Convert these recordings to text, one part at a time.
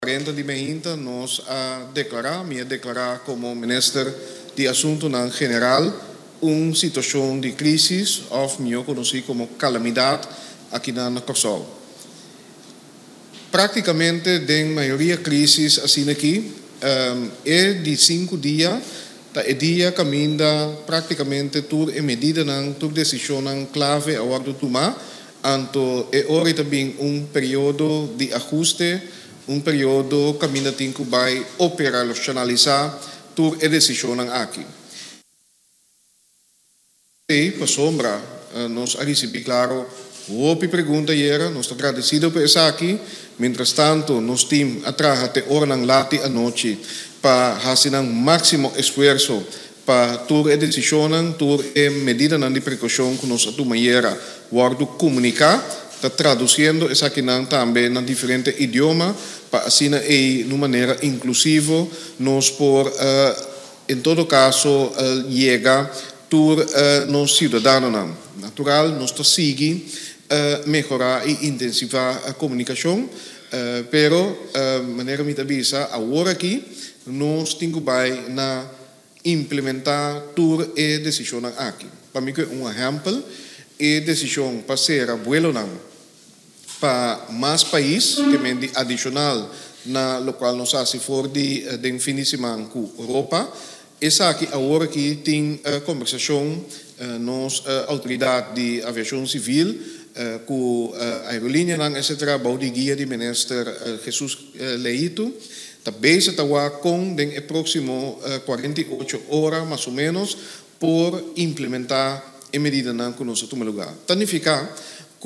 40 de Mehinta nos me declarar como ministro de Assuntos General uma situação de crise, ou melhor conhecido como calamidade, aqui na Kosovo. Praticamente, da maioria crises assim aqui, é de 5 dias, o dia caminha praticamente tudo em medida não tudo decisão clave a hora de tomar, então é hora também período de ajuste, período caminha tem que vai operacionalizar tudo a decisão aqui. E para sombra, nós recebemos claro, outra pergunta era, nós estamos agradecidos por isso aqui, mientras tanto, nós temos atrás até hora late a noite para fazer um máximo esforço para toda a decisão, toda a medida de precaução que nós tomamos, guardo comunicar, está traduzindo isso aqui também em diferentes idiomas, para assim, de uma maneira inclusiva, nós por, em todo caso, chegar a nós cidadãos. Natural, nós seguimos melhorar e intensificar a comunicação, pero, maneira me avisa, agora aqui, nós temos que implementar toda a decisão aqui. Para mim, exemplo, a decisão para ser abuelo para mais países, que é adicional, na qual nós se for de fim de semana com a Europa. Essa aqui, agora que tem conversação nos autoridade de aviação civil, com a aerolínea, etc., para o guia de ministro Jesus Leito, também se está com o próximo 48 horas, mais ou menos, por implementar a medida que nós tomamos lugar. Significa que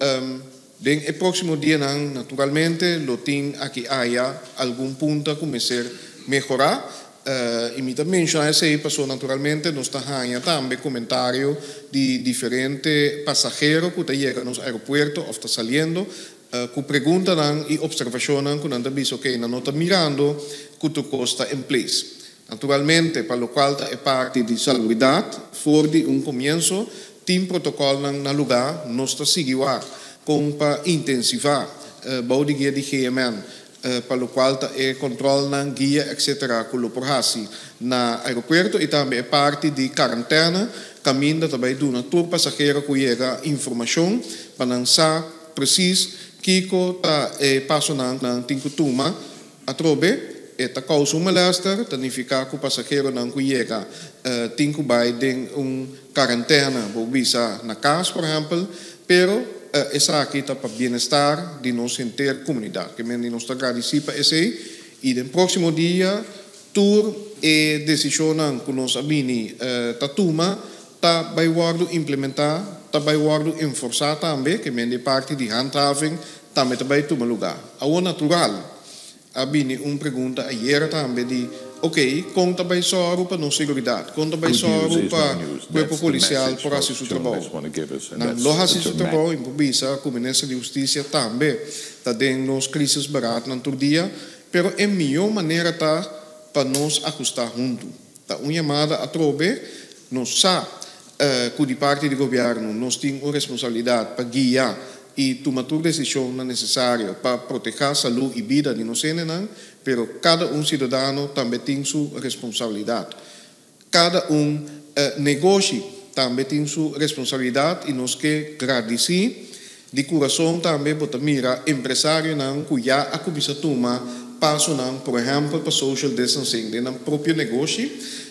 no próximo dia, naturalmente, lo tem aqui algum ponto a começar a melhorar. E me também já essa passou naturalmente, nós estamos também comentário de diferentes passageiros que chegam no aeroporto ou estão saindo, que perguntam e observacionam que não está que não está mirando que tu costa em place. Naturalmente, para o qual é parte de salubridade, for de começo, tem protocolo no lugar, nós está seguindo como para intensificar o guia de GMN, para o qual é controle na guia, etc., que por hasi na aeroporto e também é parte de quarentena, caminho também de uma tour passageiro que chega informação para não saber preciso que está passando tem que tomar a trobe e está causando malestar, significa que o passageiro não chega tem que vai de quarentena, vou visa na casa, por exemplo, pero essa aqui está para o bem-estar de nossa inteira comunidade, que nós agradecemos para isso e no próximo dia, toda a decisão que nós abini está tomando, está vai implementar, está vai enforçar também, que é parte de handhaving, também está vai tomar lugar. Ao natural, abini pergunta ayer também de conta vai só para nossa segurança, conta vai só para o corpo policial por fazer seu trabalho. Na loja de seu trabalho, improvisa, como Ministro de Justiça também está dando nos crises baratas no todo dia, pero é a melhor maneira para nós ajustar junto. Tá uma chamada a trobe, nós sabe que de parte do governo nós temos uma responsabilidade para guiar e tomar toda decisão necessária para proteger a saúde e vida de nós, pero cada cidadão também tem sua responsabilidade. Cada negócio também tem sua responsabilidade e nós que agradecer de coração também para mirar empresário que já a começar a tomar passo, por exemplo, para social distancing, no próprio negócio,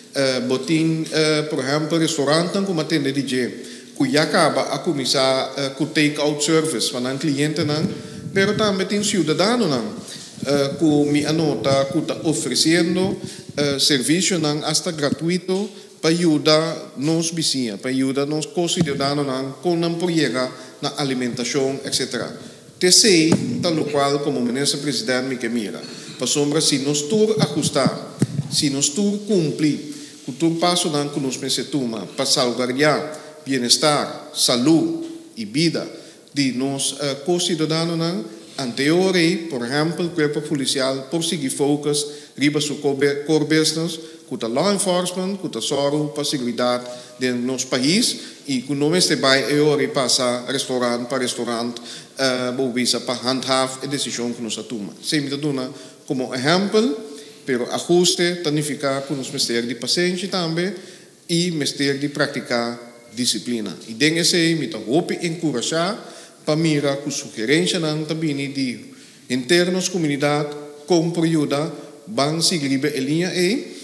botin, por exemplo, restaurante como atende DJ, que já acaba a começar com take-out service para o cliente, pero também tem cidadão que me anota que está oferecendo serviço hasta gratuito para ajudar nos vizinhos, para ajudar nos co-cidadãos com não chegar na alimentação, etc. Terceiro, tal qual como ministro-presidente me mira, para sombra se nós todos ajustar, se nós todos cumprir, que todo passo que nós pensamos para salvaguardar bem-estar, saúde e vida de nós co-cidadãos, Anteriormente, por exemplo, o corpo policial por seguir focus riba su core business, com a law enforcement, com a soro para segurança de nosso país e com nome este vai e passa restaurante para restaurante, bovisa para handhaven a decisão que nós tomamos. Sempre dona como exemplo, pero ajuste significa que nós mestre de paciência também e mestre de praticar disciplina. E dengue se me hope encorajar para mirar com sugerência não também de internos comunidade com período van seguir a linha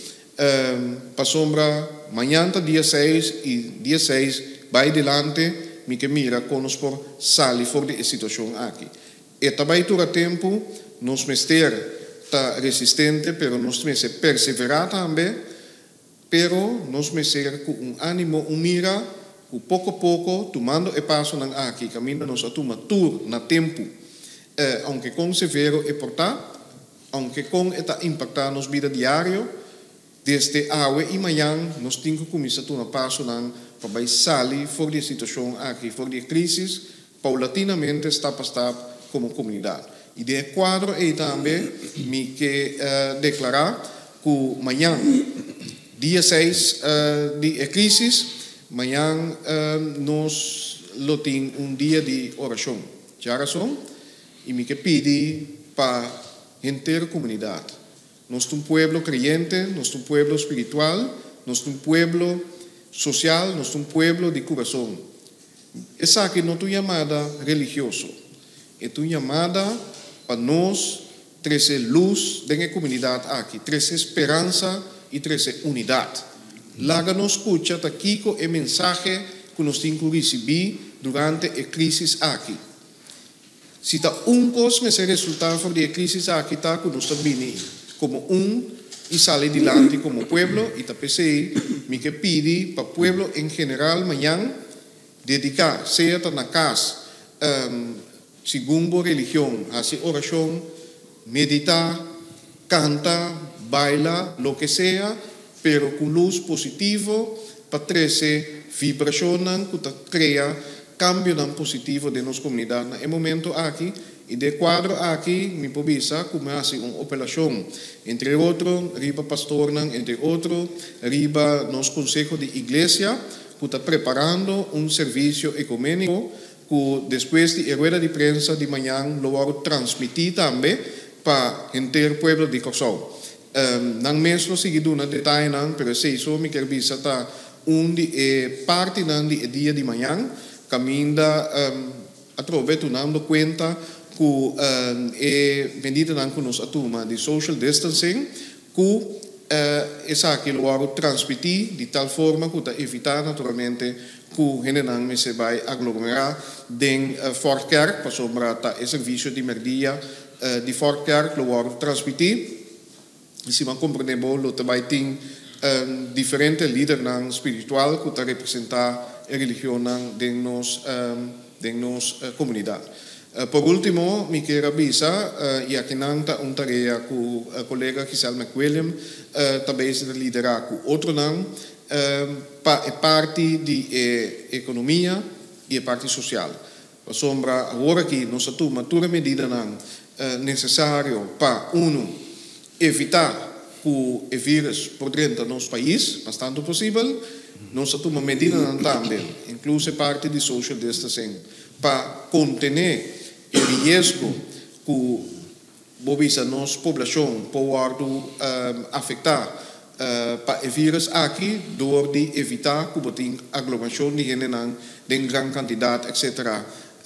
para sombra manhã dia 6 e dia 6 vai delante me que mira com nós por sair fora de situação aqui. E também todo o tempo nós mestre está resistente, pero nós mestre perseverar também, pero nós mestre com ânimo mira com pouco a pouco tomando o passo nan aqui caminho nós a tomar tour na tempo, aunque com severo é portar aunque com está impactar nos vida diário, desde agora e manhã, nós temos que começar a tomar passo para sair fora da situação aqui, fora da crise, paulatinamente, step a step, como comunidade. E de quadro é também, me que declarar que amanhã, dia 6 de crise, amanhã nós temos dia de oração. Já razão? E me que pedi para inteira comunidade. Nós somos um povo creyente, nós somos um povo espiritual, nós somos um povo social, nós somos um povo de coração. Essa aqui não é uma chamada religiosa, é uma chamada para nós trazer luz na comunidade aqui, trazer esperança e trazer unidade. Laga nos escuta aqui com a mensagem que nós temos que receber durante a crise aqui. Se está coisa, mas o resultado da crise aqui está que nós também como e sair adiante como povo e também me que pedi para o povo em geral amanhã dedicar seja na casa segundo a religião a oração meditar cantar bailar lo que sea pero com luz positivo para trazer vibração que cria cambio positivo de nossa comunidade. No momento aqui, e de quadro aqui, me povisa, começa uma operação, entre outros, riba pastor, entre outros, riba nosso conselho de igreja, que está preparando serviço ecumênico, que depois de rueda de prensa de manhã, lo vou transmitir também para o inteiro povo de Corsol. Não mesmo seguido na detalhe, pero se isso me quer visa está parte do dia de manhã, caminda a trovare tomando conta que é medida que nós atuamos de social distancing que essa aqui lo vamos transmitir de tal forma que evitar naturalmente que gente não se vai aglomerar em Fort Kerk para sombra o serviço de merdia de Fort Kerk lo vamos transmitir e se man compreendemos lo também tem diferentes líderes espiritual que representar a religião de nossa comunidade. Por último, me quero avisar, e aqui não está uma tarefa que o colega Giselle McWilliam também se liderar com outro não, para a parte de economia e a parte social. A sombra, agora que nós tomamos toda a medida necessária para, evitar que o vírus por dentro do nosso país, bastante possível, nós tomamos medidas também, inclusive parte de social distancing, para conter o risco que a nossa população pode afetar para o vírus aqui, door de evitar que tem aglomeração de gente em grande quantidade, etc.,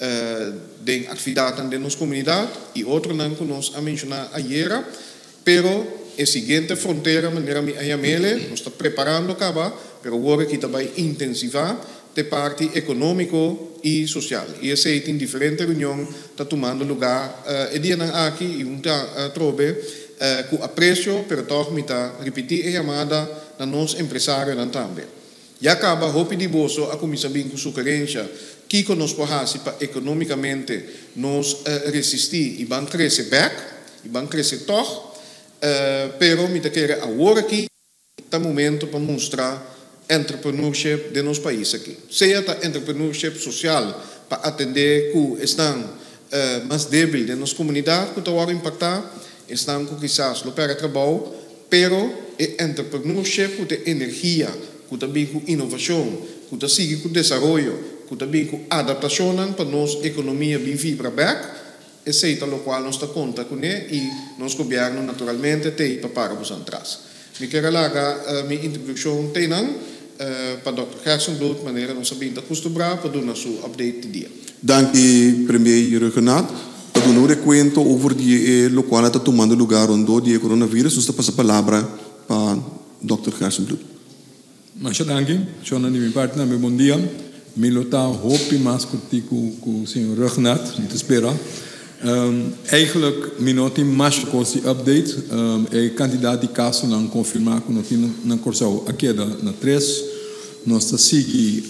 de atividades de nossa comunidade, e outro que nós mencionamos ayer, pero a seguinte fronteira, maneira nós estamos preparando acaba, pero agora que também intensivar de parte econômico e social. E essa em diferentes reuniões está tomando lugar. E dia aqui e trobe com apreço, pero toch me está repetir a chamada na nossa empresário também. E acaba roupa de bolso a comissão com sugerência que nos pode para economicamente nos resistir e vão crescer back, e vão crescer toch. Pero me quero agora aqui é o momento para mostrar entrepreneurship de nosso país aqui. Seja entrepreneurship social para atender que estão mais débil de nossa comunidade, que vai impactar, estão com quizás no para trabalho, pero é entrepreneurship, que é energia, que também com inovação, que também sigue com desenvolvimento, que também com adaptação para nossa economia bem vibra back, é feita o qual nós está conta com ele e nosso governo naturalmente tem para os atrás. Me quero largar minha introdução tenang para Dr. Gersenbloed, maneira nós sabemos da costumar para dar nosso update de dia. Dank u, premier Renaat. Para dar um recuento over die lo qual está tomando lugar ondo die coronavírus, nós passa a palavra para Dr. Gersenbloed. Masha danki, Shona di mi parte na bom dia. Milota hopi mas com o senhor Renaat, niet te spera. Eigenlijk minoti mais kosi update é candidato de caso não confirmar que nós não correu a queda na 3 nós está seguir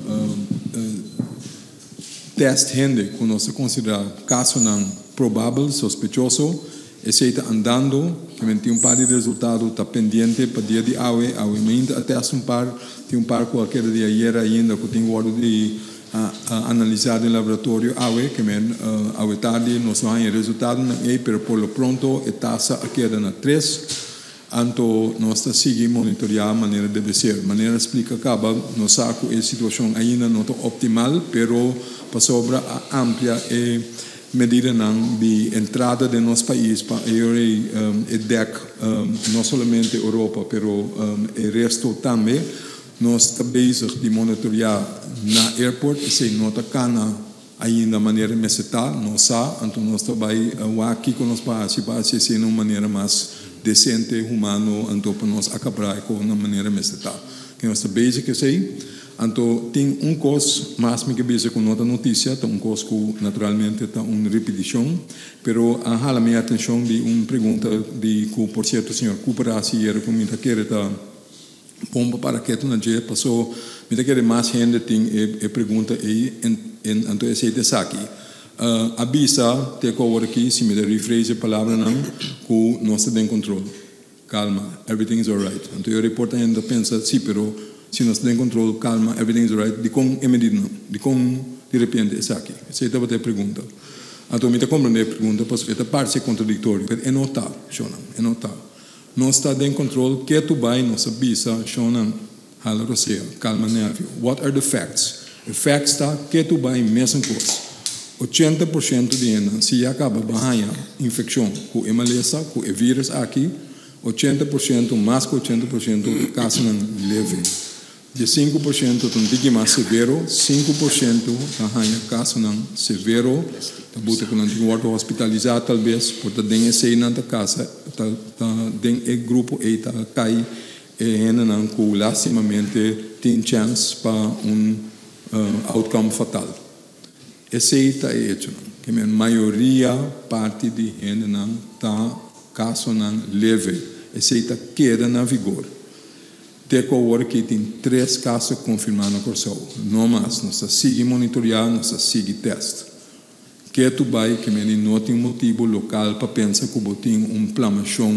teste rende que nós considera caso não provável sospechoso esse está andando que tem par de resultado está pendente para dia de awe ainda até tem par qualquer dia ayer ainda que tem guardo de analisar em laboratório que a tarde nós vamos resultado pero por lo pronto a taxa a queda na 3 então nós está seguindo monitorear a maneira deve ser maneira explica acaba nós saco a situação ainda não optimal pero para sobra a amplia medida de entrada de nosso país para DEC não somente Europa pero o resto também nós estamos bezig de monitorear na airport e se nota cana ainda maneira meseta não sa então nós estamos aqui com nós para se de uma maneira mais decente humano então para nós acabar com uma maneira meseta que nós estamos bezig que sei então tem coisa mais me que bezig com outra notícia tem coisa que naturalmente está uma repetição pero a minha atenção de uma pergunta de que por certo o senhor Cooper era comigo que era pompa para que tu na dia passou me daquele mais gente tem pergunta aí então esse é aqui avisa te cover aqui se me der rephrase a palavra não que nós tem controle calma everything is alright então eu reporta ainda pensa sim pero se nós tem controle calma everything is alright de com emedido não de com de repente esse aqui essa é a pergunta então me compreender a pergunta porque esta parte é contraditória é notar é notar nós está em controle que tu vai nossa bisa shonan hala rosia calma nervio what are the facts the facts está que tu vai mesmo coisa 80% de ena se acaba barranha infecção com emalesa com o vírus aqui 80% mais que 80% caso não leve de 5% tem mais severo 5% barranha caso não severo tabuta que não tem que hospitalizar talvez porque tem esse na casa tem grupo aí tá cai e não que lastimamente tem chance para outcome fatal esse está hecho que a maioria parte de gente não tá caso não leve esse está queda na vigor até agora que tem 3 casos confirmados na Corsol não mais nós sigue monitorear nós sigue teste que tu vai que não tem motivo local para pensar que tem inflamação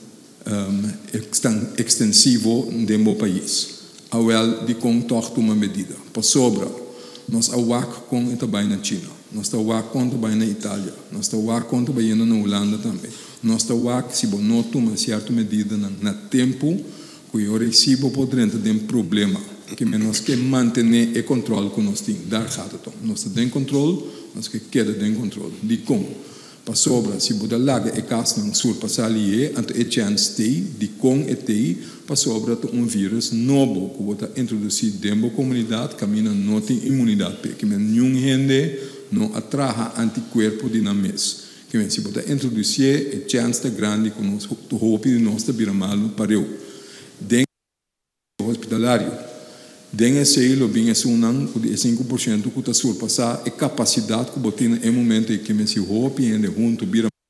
extensivo dentro do país. Awel de com toque uma medida. Por sobra, nós awak com também na China, nós awak com também na Itália, nós awak com também na Holanda também. Nós awak se não toma certa medida na tempo que eu recebo por dentro de problema que nós que manter o controle que nós temos dar rato. Nós tem controle mas que queda de controle de como para sobra se boda laga e caso não surpassar ali então é chance de com e para sobra vírus novo que bota introduzir dentro da comunidade caminha não tem imunidade que nenhum gente não atraha anticorpo de na mês que se bota introduzir é chance grande que nós hope de nós tá vira mal para eu dentro hospitalário dengue sei lo bem esse unang de 5% que está surpassar a capacidade que botina em momento em que me se hope ende junto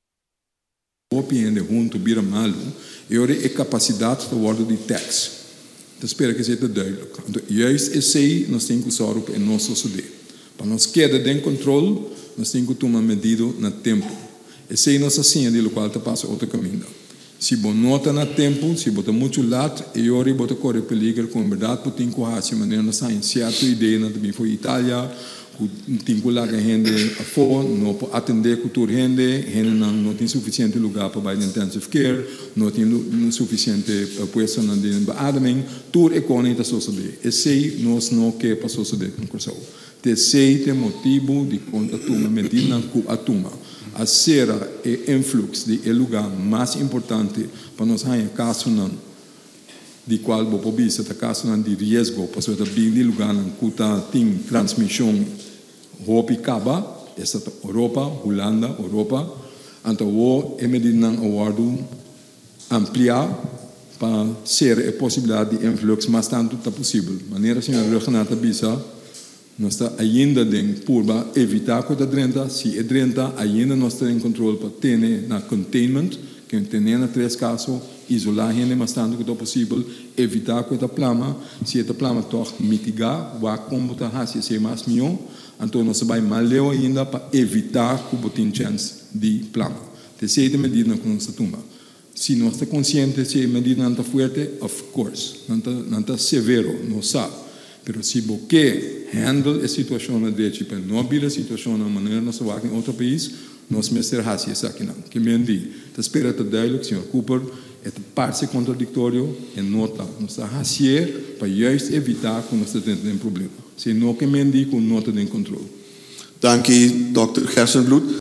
bira malo e ora a capacidade do ordem de tax então espero que seja duidelijk então juist esse nós temos que usar para nosso suceder para nós queda de controle nós temos que tomar medida na tempo esse nós assim de local está passa outro caminho se você não está no tempo, se você está muito lado, e você corre peligro com a verdade, porque tem que fazer maneira nós temos certa ideia também foi Itália, tinha que gente a fora, não pode atender cultura gente não tem suficiente lugar para ir intensive care, não tem suficiente posição de beademing, tudo é conectado a suceder. Esse nós não quer para suceder com coração. Esse é o motivo de quando a turma medida com a turma. A serra é influxo de é lugar mais importante para nós ter caso não de qual vou poder ser caso não de risco para ser bem lugar não que tem transmissão Hopi Caba, essa Europa, Holanda, Europa, então o é medida awardo ampliar para ser a possibilidade de influxo mais tanto possível. Maneira senhora Renata Bisa nós está ainda em purba evitar que a drenta, se a drenta ainda nós está em controle para ter na containment, que tem na 3 casos, isolar a gente mais tanto que possível, evitar que a plama, se a plama toch mitigar, vai como está se mais melhor, então nós vai malhar ainda para evitar que tem chance de plama. Terceira medida que nós toma. Se nós está consciente se a medida não está forte, of course, não está severo, não sabe. Pero se você handle a situação na direita, para não abrir a situação na maneira nós vamos em outro país, nós mestre raci essa aqui não. Que me andi, tá espera a diálogo, senhor Cooper, é parte contraditório e nota, nós está racier para juist evitar que nós tenhamos problema. Se não que me andi com nota de controle. Dank u, Dr. Gersenbloed.